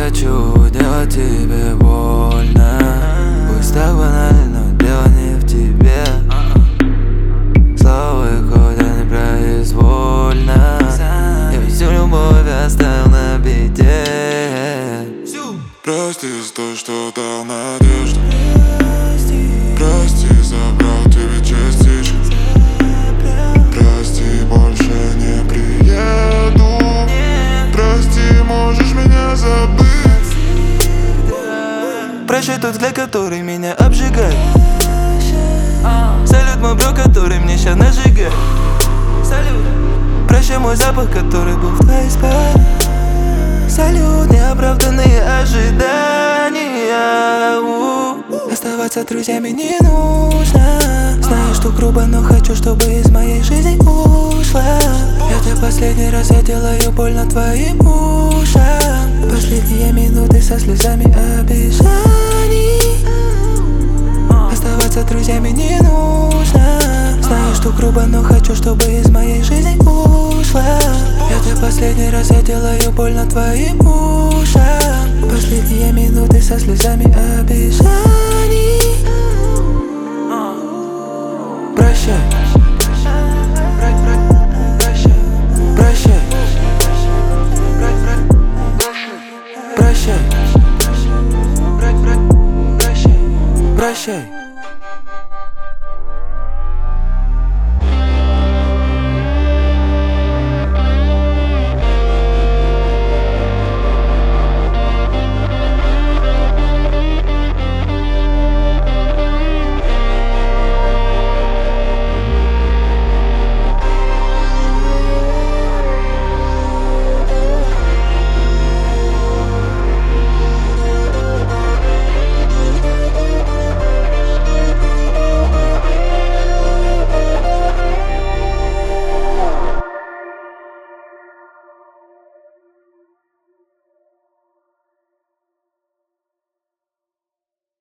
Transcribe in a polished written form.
хочу делать тебе больно. Пусть так банально, но дело не в тебе. Слова выходят непроизвольно. Я всю любовь оставил на беде. Прости за то, что дал надежду. Прости, забрал тебе частичку. Прости, больше не приеду. Прости, можешь меня забыть. Прощай тот взгляд, который меня обжигает. Салют, мой бро, который мне ща нажигает. Салют. Прощай мой запах, который был в твоей спальне. Салют, неоправданные ожидания. Оставаться друзьями не нужно. Знаю, что грубо, но хочу, чтобы из моей жизни ушла. Это последний раз я делаю больно твоим ушам. Последние минуты со слезами обещаний. Оставаться друзьями не нужно. Знаю, что грубо, но хочу, чтобы из моей жизни ушла. Это последний раз я делаю больно твоим ушам. Последние минуты со слезами обещаний. Прощай. Прощай. Прощай. Прощай.